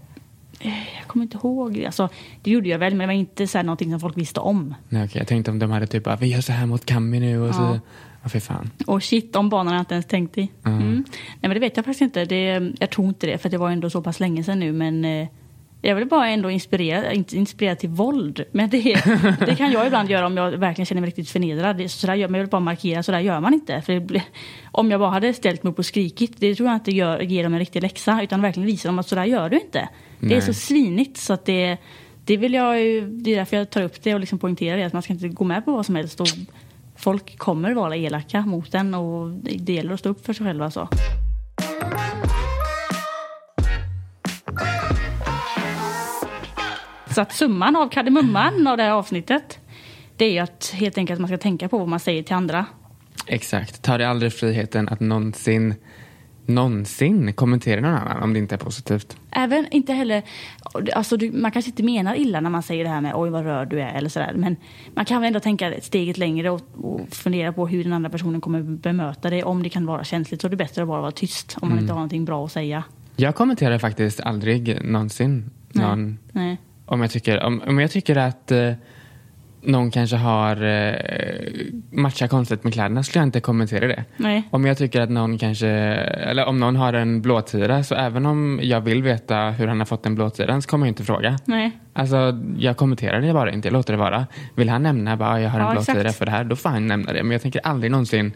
S6: Jag kommer inte ihåg. Alltså, det gjorde jag väl, men det var inte så här någonting som folk visste om.
S5: Nej, okej. Jag tänkte om de hade typ, vi gör så här mot Cammy nu och
S6: Ja.
S5: så... Ja, för fan.
S6: Och shit, de banorna jag inte ens tänkt i.
S5: Mm.
S6: Mm. Nej, men det vet jag faktiskt inte. Det, jag tror inte det, för det var ändå så pass länge sedan nu. Men eh, jag vill bara ändå inspirera, inte inspirera till våld. Men det, det kan jag ibland göra om jag verkligen känner mig riktigt förnedrad. Det, så där gör, men jag vill bara markera, så där gör man inte. För det blir, om jag bara hade ställt mig upp och skrikit, det tror jag inte gör, ger dem en riktig läxa. Utan verkligen visar dem att så där gör du inte. Det
S5: Nej.
S6: är så svinigt så att det, det vill jag ju, det är därför jag tar upp det och liksom poängterar det. Att man ska inte gå med på vad som helst och folk kommer vara elaka mot den och det gäller att stå upp för sig själva så. Så att summan av kardemumman av det här avsnittet, det är ju att helt enkelt man ska tänka på vad man säger till andra.
S5: Exakt. Ta dig aldrig friheten att någonsin någonsin kommentera någon annan om det inte är positivt.
S6: Även inte heller, alltså du, man kanske inte menar illa när man säger det här med oj vad rörd du är eller sådär, men man kan väl ändå tänka ett steget längre och, och fundera på hur den andra personen kommer bemöta det, om det kan vara känsligt, så är det bättre att bara vara tyst om man
S5: Mm.
S6: inte har någonting bra att säga.
S5: Jag kommenterar faktiskt aldrig någonsin någon,
S6: Nej. Nej.
S5: om jag tycker om, om jag tycker att eh, någon kanske har eh, matchat konstigt med kläderna, skulle jag inte kommentera det.
S6: Nej.
S5: Om jag tycker att någon kanske, eller om någon har en blåtira, så även om jag vill veta hur han har fått en blåtira, så kommer jag inte fråga.
S6: Nej.
S5: Alltså, jag kommenterar det bara inte, jag låter det vara. Vill han nämna bara, jag har en
S6: Ja,
S5: blåtira
S6: exakt.
S5: för det här, då får han nämna det. Men jag tänker aldrig någonsin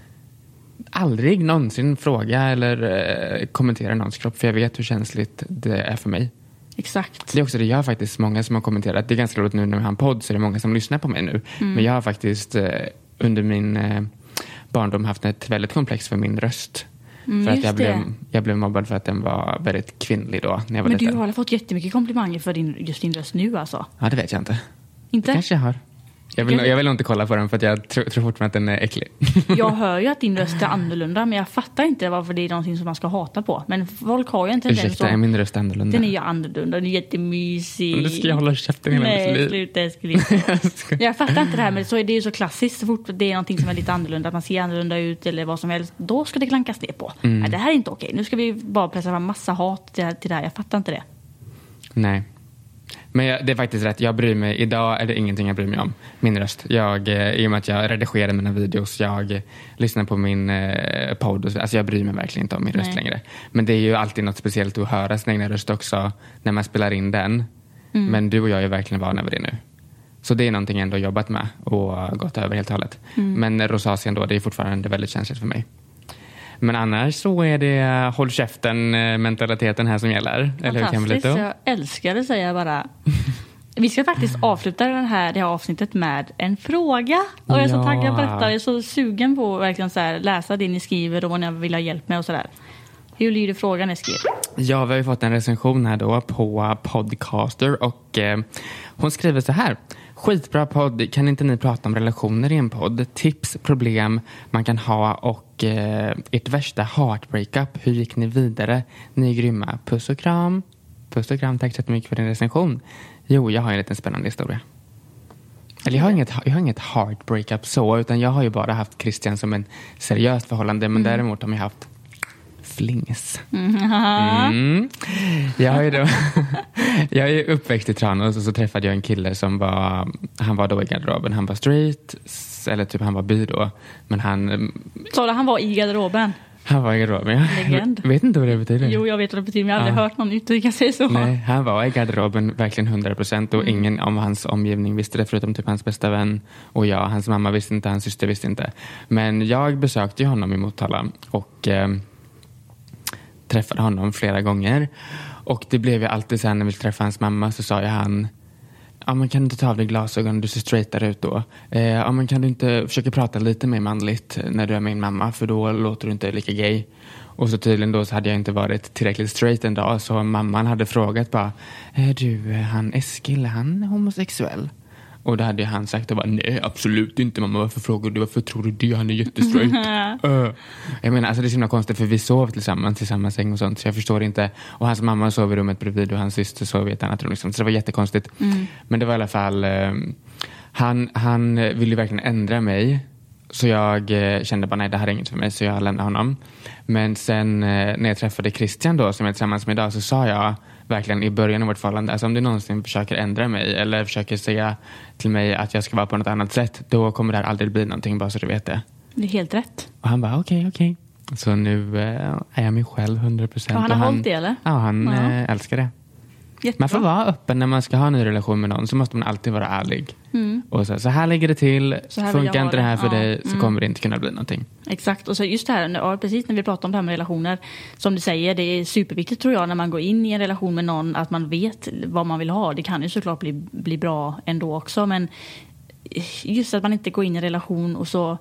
S5: aldrig någonsin fråga eller eh, kommentera någons kropp, för jag vet hur känsligt det är för mig.
S6: Exakt.
S5: Det är också det, jag har faktiskt många som har kommenterat. Det är ganska roligt nu när vi har en podd, så är det många som lyssnar på mig nu.
S6: Mm.
S5: Men jag har faktiskt eh, under min eh, barndom haft ett väldigt komplex för min röst.
S6: Mm,
S5: för att
S6: just
S5: jag blev,
S6: det.
S5: jag blev mobbad för att den var väldigt kvinnlig då när jag var
S6: Men du
S5: liten.
S6: har fått jättemycket komplimanger för din, just din röst nu alltså.
S5: Ja, det vet jag inte.
S6: Inte?
S5: Det kanske jag har. Jag vill, jag vill nog inte kolla på den för att jag tror, tror fortfarande att den är äcklig.
S6: Jag hör ju att din röst är annorlunda, men jag fattar inte varför det är någonting som man ska hata på. Men folk har ju en tendens
S5: Ursäkta, är min röst annorlunda?
S6: Den är ju annorlunda, den är jättemysig.
S5: Men då ska jag hålla käften hela mitt
S6: Nej,
S5: liv.
S6: sluta älskling. Jag fattar inte det här, men så är det ju så klassiskt. Så fort det är någonting som är lite annorlunda, att man ser annorlunda ut eller vad som helst, då ska det klankas ner på.
S5: Mm.
S6: Nej, det här är inte okej. Nu ska vi bara pressa fram massa hat till, till det här. Jag fattar inte det.
S5: Nej. Men jag, det är faktiskt rätt. Jag bryr mig, idag är det ingenting jag bryr mig om. Min röst. Jag, eh, I och med att jag redigerar mina videos, jag eh, lyssnar på min eh, podd. Och så, alltså jag bryr mig verkligen inte om min röst
S6: Nej.
S5: längre. Men det är ju alltid något speciellt att höra sin egna röst också när man spelar in den.
S6: Mm.
S5: Men du och jag är verkligen vana vid det nu. Så det är någonting jag ändå jobbat med och gått över helt och hållet.
S6: Mm.
S5: Men rosacea då, det är fortfarande väldigt känsligt för mig. Men annars så är det håll käften mentaliteten här som gäller. Eller hur,
S6: Fantastiskt.
S5: Camilito?
S6: Jag älskar det, säger jag bara. Vi ska faktiskt avsluta den här, det här avsnittet med en fråga. Och jag är så
S5: Ja.
S6: taggad på detta. Jag är så sugen på att verkligen så här, läsa det ni skriver och vad ni vill ha hjälp med och sådär. Hur lyder frågan ni skriver?
S5: Ja, vi har ju fått en recension här då på Podcaster och eh, hon skriver så här. Skitbra podd, kan inte ni prata om relationer i en podd? Tips, problem man kan ha och eh, ert värsta heartbreakup. Hur gick ni vidare? Ni är grymma. Puss och kram. Puss och kram, tack så mycket för din recension. Jo, jag har en liten spännande historia. Eller jag har inget, jag har inget heartbreakup så, utan jag har ju bara haft Christian som en seriöst förhållande, men mm. däremot har jag haft flings. Mm. Jag, är då, jag är uppväxt i Tranås och så träffade jag en kille som var, han var då i garderoben, han var straight, eller typ han var bi då, men han...
S6: Så han var i garderoben?
S5: Han var i garderoben, ja.
S6: Legend.
S5: Vet inte vad det betyder.
S6: Jo, jag vet vad det betyder, men jag har aldrig
S5: ja.
S6: hört någon uttrycka sig så.
S5: Nej, han var i garderoben verkligen hundra procent och
S6: mm.
S5: ingen om hans omgivning visste det förutom typ hans bästa vän och jag. Hans mamma visste inte, hans syster visste inte. Men jag besökte ju honom i Motala och eh, träffade honom flera gånger. Och det blev ju alltid så här när vi träffade hans mamma så sa jag han... Ja, men kan du inte ta av dig glasögon? Du ser straightare ut då. Eh, ja, men kan du inte försöka prata lite mer manligt när du är min mamma? För då låter du inte lika gay. Och så tydligen då så hade jag inte varit tillräckligt straight en dag. Så mamman hade frågat bara, är du, han Eskil, är han homosexuell? Och då hade ju han sagt och bara, nej absolut inte mamma, varför frågar du, varför tror du det, han är jättestraight. uh. Jag menar, alltså det är så himla konstigt för vi sov tillsammans i samma säng och sånt, så jag förstår inte. Och hans mamma sov i rummet bredvid och hans syster sov i ett annat rum liksom. Så det var jättekonstigt. Mm. Men det var i alla fall, uh, han, han ville verkligen ändra mig. Så jag uh, kände bara, nej det här är inget för mig, så jag lämnade honom. Men sen uh, när jag träffade Christian då, som jag är tillsammans med idag, så sa jag verkligen i början av vårt förhållande, alltså om du någonsin försöker ändra mig eller försöker säga till mig att jag ska vara på något annat sätt, då kommer det här aldrig bli någonting, bara så du vet det.
S6: Det är helt rätt.
S5: Och han bara okej, okay, okej. Okay. Så nu äh, är jag mig själv hundra procent.
S6: Och han har hållit det eller?
S5: Ja, han
S6: ja.
S5: Äh, älskar det.
S6: Jättebra.
S5: Man får vara öppen när man ska ha en ny relation med någon, så måste man alltid vara ärlig. Mm. Och så, så här ligger det till, funkar inte det här för ja. dig så mm. kommer det inte kunna bli någonting.
S6: Exakt, och så just det här, ja, precis när vi pratar om det här med relationer, som du säger, det är superviktigt tror jag när man går in i en relation med någon att man vet vad man vill ha. Det kan ju såklart bli, bli bra ändå också, men just att man inte går in i en relation och så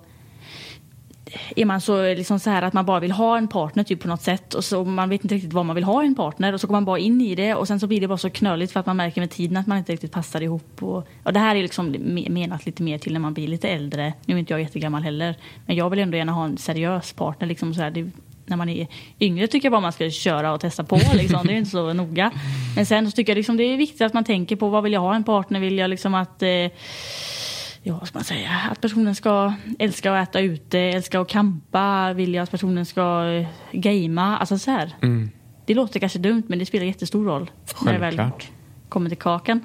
S6: är man så, liksom så här att man bara vill ha en partner typ på något sätt och så man vet inte riktigt vad man vill ha i en partner och så går man bara in i det och sen så blir det bara så knöligt för att man märker med tiden att man inte riktigt passar ihop och, och det här är liksom menat lite mer till när man blir lite äldre. Nu är inte jag jättegammal heller, men jag vill ändå gärna ha en seriös partner liksom så här, det, när man är yngre tycker jag bara man ska köra och testa på liksom. Det är inte så noga, men sen så tycker jag liksom det är viktigt att man tänker på vad vill jag ha en partner, vill jag liksom att eh, ja, vad ska man säga? Att personen ska älska att äta ute, älska att campa, vill jag att personen ska gamea, alltså så här. Mm. Det låter kanske dumt, men det spelar jättestor roll.
S5: Självklart.
S6: När det väl kommer till kakan.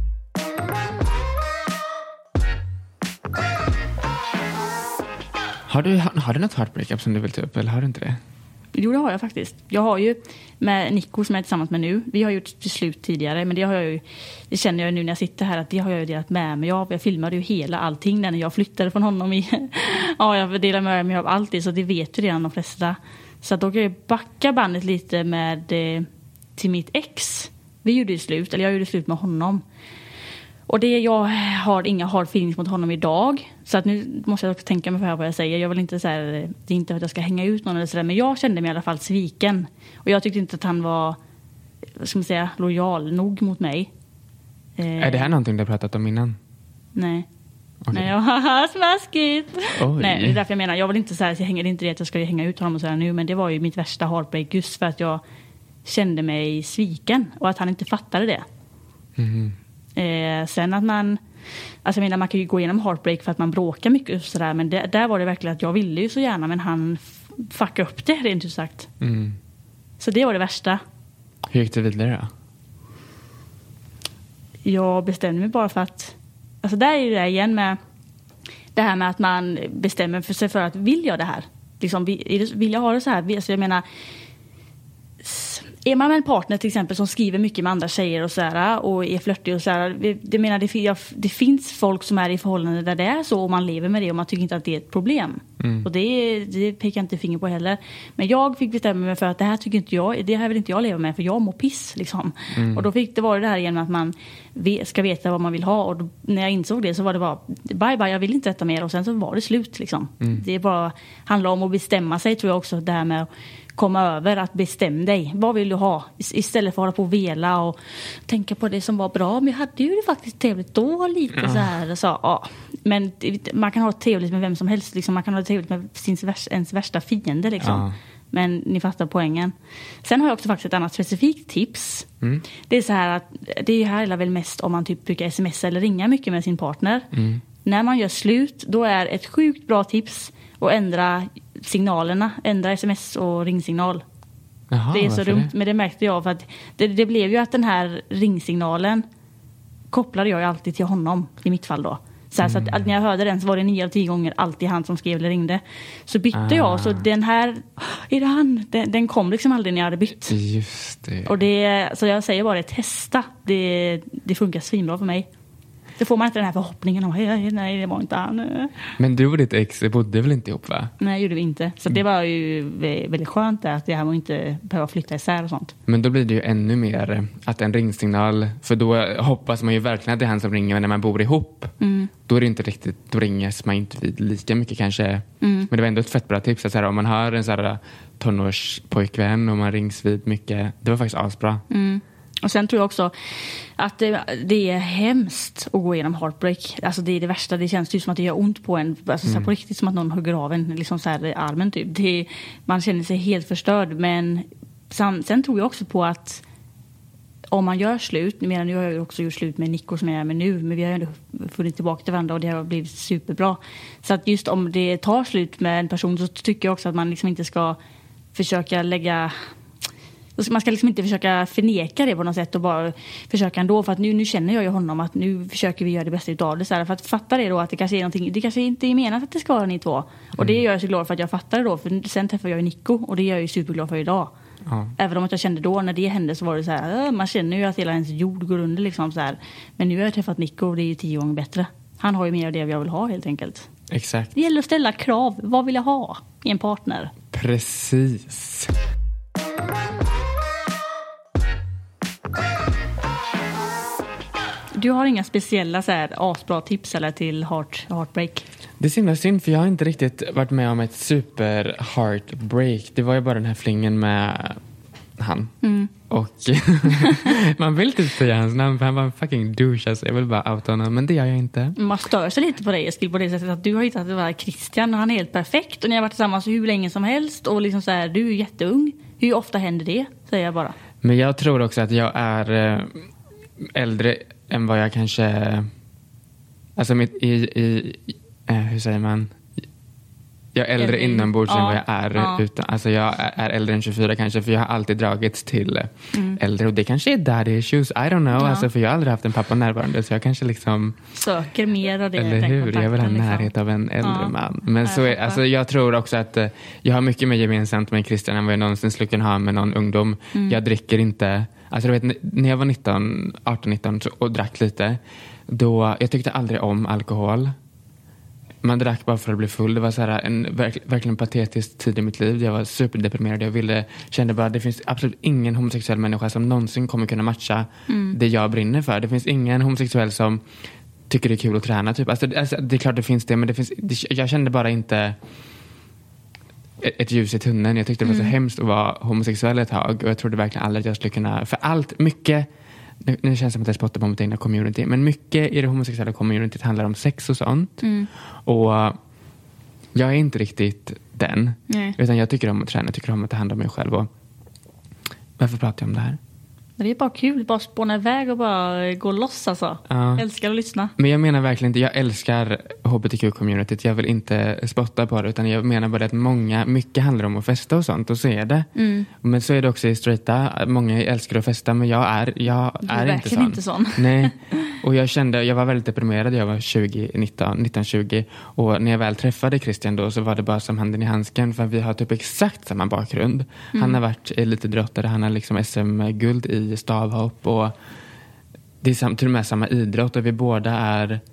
S5: Har du, har, har du något heartbreakup som du vill ta upp, eller har du inte det?
S6: Jo, det har jag faktiskt. Jag har ju med Nico som jag är tillsammans med nu. Vi har gjort till slut tidigare, men det har jag ju, det känner jag nu när jag sitter här att det har jag ju delat med mig av. Jag filmade ju hela allting när jag flyttade från honom i. Ja, jag delar med mig av allt, så det vet ju redan de flesta. Så då kan jag backa bandet lite med till mitt ex. Vi gjorde ju slut, eller jag gjorde slut med honom. Och det, jag har inga hard feelings mot honom idag. Så att nu måste jag också tänka mig för vad jag säger. Jag vill inte så här, det är inte att jag ska hänga ut någon eller sådär. Men jag kände mig i alla fall sviken. Och jag tyckte inte att han var, vad ska man säga, lojal nog mot mig.
S5: Är det här någonting du har pratat om innan?
S6: Nej.
S5: Okay.
S6: Nej, jag har smaskigt.
S5: Oj.
S6: Nej, det är därför jag menar. Jag vill inte så här, jag hänger inte det att jag ska hänga ut honom och sådär nu. Men det var ju mitt värsta heartbreak just för att jag kände mig sviken. Och att han inte fattade det.
S5: Mm.
S6: Eh, sen att man, alltså jag menar man kan ju gå igenom heartbreak för att man bråkar mycket och sådär, men det, där var det verkligen att jag ville ju så gärna, men han fuckade upp det rent ut sagt. Mm. Så det var det värsta.
S5: Hur gick det vidare då?
S6: Jag bestämde mig bara för att, alltså där är det igen med det här med att man bestämmer för sig för att vill jag det här? Liksom, vill jag ha det så här? Alltså jag menar, är man med en partner till exempel som skriver mycket med andra tjejer och så här, och är flörtig och så här, det menar det, det finns folk som är i förhållanden där det är så och man lever med det och man tycker inte att det är ett problem. Mm. Och det, det pekar inte finger på heller. Men jag fick bestämma mig för att det här tycker inte jag, det här vill inte jag leva med, för jag mår piss liksom. Mm. Och då fick det vara det här igen att man ska veta vad man vill ha. Och då, när jag insåg det så var det bara bye bye, jag vill inte äta mer. Och sen så var det slut liksom. Mm. Det är bara handlar om att bestämma sig, tror jag också, det här med att komma över, att bestämma dig. Vad vill du ha? Istället för att hålla på och vela och tänka på det som var bra. Men jag hade ju det faktiskt trevligt då, lite ja. så här. Så, ja. Men man kan ha det trevligt med vem som helst. Liksom. Man kan ha det trevligt med sin, ens värsta fiende. Liksom. Ja. Men ni fattar poängen. Sen har jag också faktiskt ett annat specifikt tips. Mm. Det är så här att det här är väl mest om man typ brukar smsa eller ringa mycket med sin partner. Mm. När man gör slut, då är ett sjukt bra tips att ändra signalerna, ändra sms och ringsignal. Jaha, det är så dumt, men det märkte jag för att det, det blev ju att den här ringsignalen kopplade jag ju alltid till honom i mitt fall då. Så, här, mm. så att när jag hörde den så var det nio av tio gånger alltid han som skrev eller ringde. Så bytte ah. jag, så den här, är det han? Den, den kom liksom aldrig när jag hade bytt.
S5: Just det.
S6: Och det, så jag säger bara testa, det, det funkar svinbra för mig. Så får man inte den här förhoppningen om nej, nej det var inte han.
S5: Men du och ditt ex bodde väl inte ihop, va?
S6: Nej, gjorde vi inte. Så det var ju väldigt skönt att det här var inte behöva flytta isär och sånt.
S5: Men då blir det ju ännu mer att en ringsignal, för då hoppas man ju verkligen att det är han som ringer när man bor ihop. Mm. Då är det inte riktigt, då ringes man inte vid lika mycket kanske. Mm. Men det var ändå ett fett bra tips att så här, om man har en så här tonårspojkvän och man rings vid mycket, det var faktiskt asbra. Mm.
S6: Och sen tror jag också att det, det är hemskt att gå igenom heartbreak. Alltså det är det värsta. Det känns ju som att det gör ont på en. Alltså mm. så på riktigt som att någon hugger av en liksom så här i armen typ. Det, man känner sig helt förstörd. Men sen, sen tror jag också på att om man gör slut, medan nu har jag också gjort slut med Nico som jag är med nu, men vi har ju ändå funnit tillbaka till varandra och det har blivit superbra. Så att just om det tar slut med en person så tycker jag också att man liksom inte ska försöka lägga... Man ska liksom inte försöka förneka det på något sätt och bara försöka ändå, för att nu, nu känner jag ju honom att nu försöker vi göra det bästa utav det, så här, för att fatta det då att det kanske är någonting, det kanske inte är menat att det ska vara ni två. Och det gör jag så glad för att jag fattar det då, för sen träffar jag ju Nico och det är jag ju superglad för idag. Ja. Även om att jag kände då när det hände så var det så här, man känner ju att hela ens jord går under liksom så här. Men nu har jag träffat Nico och det är ju tio gånger bättre. Han har ju mer av det jag vill ha helt enkelt.
S5: Exakt.
S6: Det gäller att ställa krav. Vad vill jag ha i en partner?
S5: Precis.
S6: Du har inga speciella så här asbra tips eller till heart, heartbreak?
S5: Det är så himla synd, för jag har inte riktigt varit med om ett super heartbreak. Det var ju bara den här flingen med han. Mm. Och man vill inte säga hans namn för han var en fucking douche. Alltså jag vill bara outa honom, men det gör jag inte.
S6: Man stör sig lite på dig, Eskil, på det sättet att du har hittat att det var Christian och han är helt perfekt. Och ni har varit tillsammans hur länge som helst och liksom så här, du är jätteung. Hur ofta händer det, säger jag bara.
S5: Men jag tror också att jag är äldre än vad jag kanske, alltså mitt, i, i eh, hur säger man, jag är äldre äldre inombords ja, än vad jag är ja. utan, alltså jag är äldre än tjugofyra kanske, för jag har alltid dragits till mm. äldre, och det kanske är daddy issues, I don't know, ja. alltså för jag har aldrig haft en pappa närvarande, så jag kanske liksom
S6: söker mer av det.
S5: Eller hur, jag vill ha närhet liksom. Av en äldre ja. man, men ja, så är, alltså jag tror också att uh, jag har mycket mer gemensamt med Christian än vad jag någonsin skulle kunna ha med någon ungdom. Mm. Jag dricker inte. Alltså jag vet, när jag var nitton, arton nitton och drack lite, då, jag tyckte aldrig om alkohol. Man drack bara för att bli full. Det var så här en verk, verkligen patetisk tid i mitt liv. Jag var superdeprimerad. Jag ville, kände bara att det finns absolut ingen homosexuell människa som någonsin kommer kunna matcha mm. det jag brinner för. Det finns ingen homosexuell som tycker det är kul att träna. Typ. Alltså, alltså, det är klart det finns det, men det finns, det, jag kände bara inte ett ljus i tunneln. Jag tyckte det var så mm. hemskt att vara homosexuell ett tag. Och jag trodde verkligen aldrig att jag skulle kunna... För allt, mycket... Nu, nu känns det som att jag spottar på mitt egna community. Men mycket i det homosexuella communityt handlar om sex och sånt. Mm. Och uh, jag är inte riktigt den. Nej. Utan jag tycker om att träna. Jag tycker om att ta hand om mig själv. Och varför pratar jag om det här?
S6: Det är bara kul, bara spåna iväg och bara gå loss alltså. Ja. Älskar att lyssna.
S5: Men jag menar verkligen inte, jag älskar H B T Q-communityt. Jag vill inte spotta på det, utan jag menar bara att många, mycket handlar om att festa och sånt, och så är det. Mm. Men så är det också i straighta. Många älskar att festa, men jag är, jag är, är inte sån.
S6: inte sån.
S5: Nej. Och jag kände, jag var väldigt deprimerad. Jag var tjugo, nitton, nitton tjugo. Och när jag väl träffade Christian då, så var det bara som handen i handsken. För vi har typ exakt samma bakgrund. Mm. Han har varit elitidrottare, han har liksom S M-guld i stavhopp, och det är sam- till och med samma idrott, och vi båda är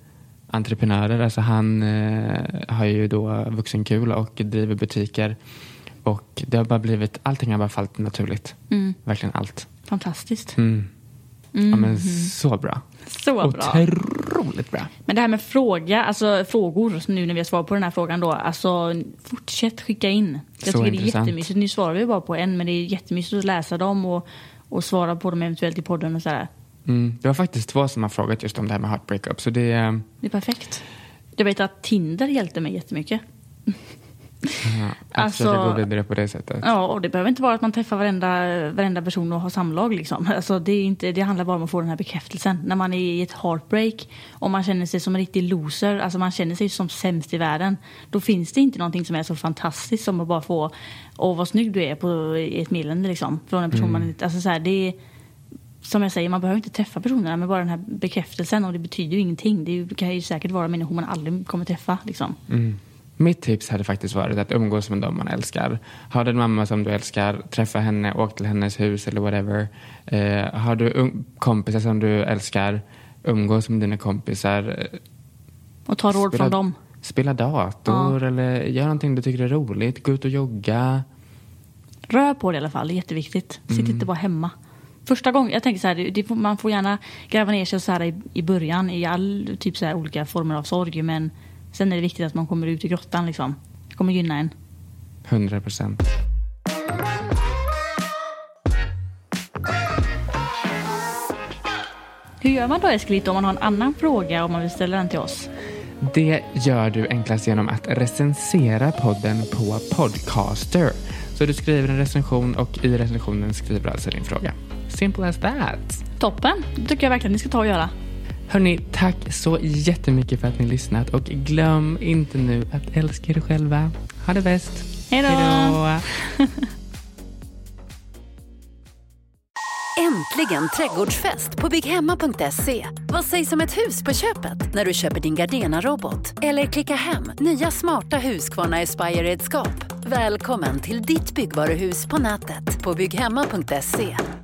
S5: entreprenörer. Alltså han eh, har ju då vuxenkul och driver butiker. Och det har bara blivit, allting har bara fallit naturligt.
S6: Mm.
S5: Verkligen allt.
S6: Fantastiskt.
S5: Mm.
S6: Mm.
S5: Ja, men så bra.
S6: Så bra.
S5: Otroligt bra.
S6: Men det här med fråga, alltså frågor, nu när vi har svarat på den här frågan då, alltså fortsätt skicka in. Jag
S5: Så
S6: tycker det är
S5: intressant.
S6: jättemysigt. Nu svarar vi bara på en, men det är jättemysigt att läsa dem och, och svara på dem eventuellt i podden och sådär.
S5: Mm. Det var faktiskt två som har frågat just om det här med heartbreakup. Så det är...
S6: Det är perfekt. Jag vet att Tinder hjälpte mig jättemycket.
S5: Ja, att
S6: Alltså-
S5: försöka gå vidare på det sättet.
S6: Ja, och det behöver inte vara att man träffar varenda, varenda person och har samlag liksom. Alltså det, är inte, det handlar bara om att få den här bekräftelsen. När man är i ett heartbreak och man känner sig som en riktig loser, alltså man känner sig som sämst i världen, då finns det inte någonting som är så fantastiskt som att bara få, åh vad snygg du är på i ett meddelande liksom. Från en person
S5: Mm.
S6: man inte, alltså så här, det är, som jag säger, man behöver inte träffa personerna med bara den här bekräftelsen, och det betyder ju ingenting. Det kan ju säkert vara människor man aldrig kommer träffa liksom.
S5: Mm. Mitt tips hade faktiskt varit att umgås med dem man älskar. Har du en mamma som du älskar, träffa henne, åk till hennes hus eller whatever. Eh, har du um- kompisar som du älskar, umgås med dina kompisar.
S6: Och ta råd
S5: Spela-
S6: från dem.
S5: Spela dator
S6: Ja.
S5: eller gör någonting du tycker är roligt. Gå ut och jogga.
S6: Rör på det i alla fall, det är jätteviktigt. Sitt
S5: Mm.
S6: inte bara hemma. Första gången, jag tänker så här, det, det, får- man får gärna gräva ner sig så här i, i början i all typ så här olika former av sorg, men sen är det viktigt att man kommer ut i grottan liksom. Det kommer gynna en.
S5: hundra procent.
S6: Hur gör man då, Eskil, om man har en annan fråga om man vill ställa den till oss?
S5: Det gör du enklast genom att recensera podden på Podcaster. Så du skriver en recension och i recensionen skriver alltså din fråga. Simple as that.
S6: Toppen, det tycker jag verkligen ni ska ta och göra.
S5: Hörni, tack så jättemycket för att ni lyssnat och glöm inte nu att älska er själva. Ha det bäst.
S6: Hej då!
S5: Hejdå.
S1: Äntligen trädgårdsfest på bygghemma punkt se. Vad sägs om ett hus på köpet när du köper din Gardena-robot? Eller klicka hem nya smarta Husqvarna Aspire-redskap. Välkommen till ditt byggvaruhus på nätet på bygghemma punkt se.